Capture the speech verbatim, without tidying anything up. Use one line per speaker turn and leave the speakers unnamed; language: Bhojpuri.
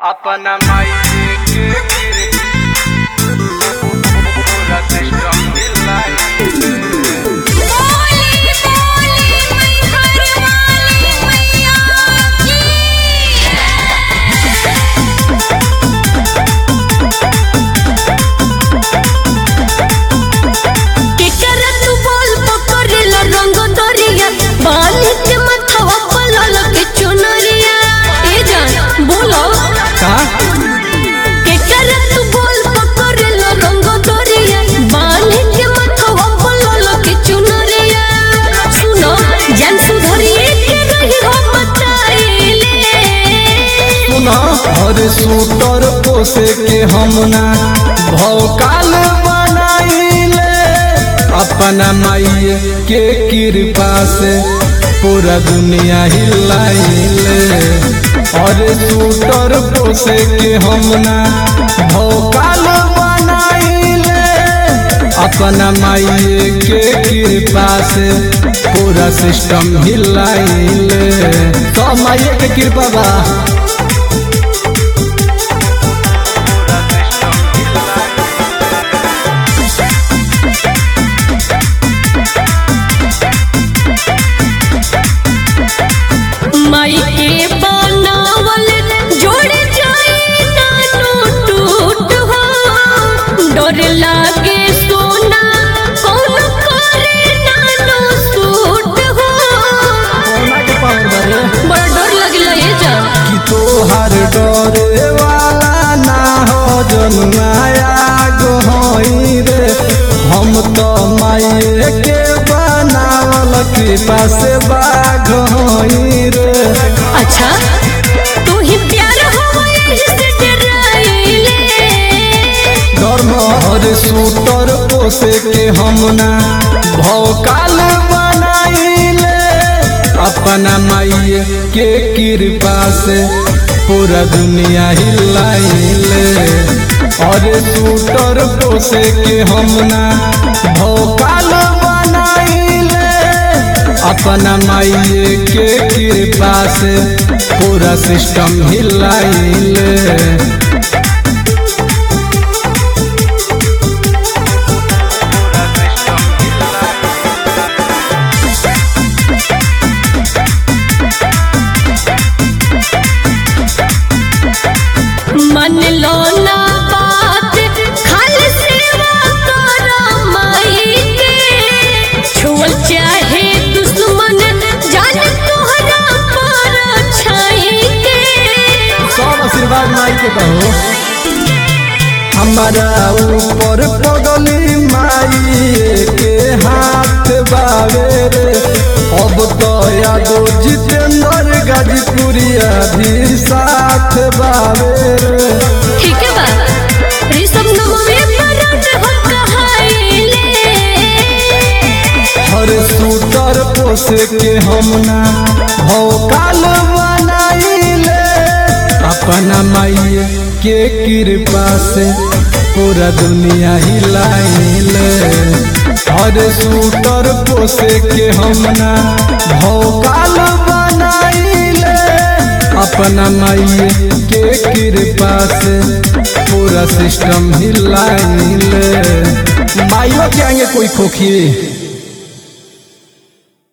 अपना माई के गिर पूरा सिस्टम हिलाई।
हर सूटर पोसे के हम ना भौकाल बनाइले, अपना माई के कृपा से पूरा दुनिया हिलाइले। हर सूटर पोसे के हम ना भौकाल बनाइले, अपना माई के कृपा से पूरा सिस्टम हिलाइले। तो माई के कृपा बा।
माई के बनावल जोड़ जाए नानो टूट हो, डर लागे सोना कौन करे नानो सूट हो। बड़ा डर लगला ये जा
कि तोहार डरे वाला ना हो जन्माया गोई रे, हम तो माई के बनावल कृपा से बाघ होई रे।
अच्छा तू ही प्यार हो से डराइले,
धर्म हर सूटर पोसे के हम ना भौकाल बनाइले, अपना माई के कृपा से पूरा दुनिया हिलाइले। और सूटर पोसे के हम ना भौकाल बनाइले, अपना माई के कृपा से पूरा सिस्टम हिलाइले।
मन लो ना बात खाली सेवा करो माई के, छुअल चाहे दुश्मन जान तोहरा पर छाई के।
सब आशीर्वाद माई के कहो। हमारा ऊपर पगली माई के हाथ बावे रे, अब तो यादो जितेंद्र गाजीपुरिया भी साथ बावे रे।
ठीक है बा ऋषभ नमवे मरण हो कहाइले,
हर सूटर पोसे के हम ना भौकाल बनाइले, अपना माई के कृपा से पूरा दुनिया हिलाइले। हर सूटर पोसे के हम ना भौकाल बनाइले, अपना माई के कृपा से पूरा सिस्टम हिलाइले। माइयों के आगे कोई खोखी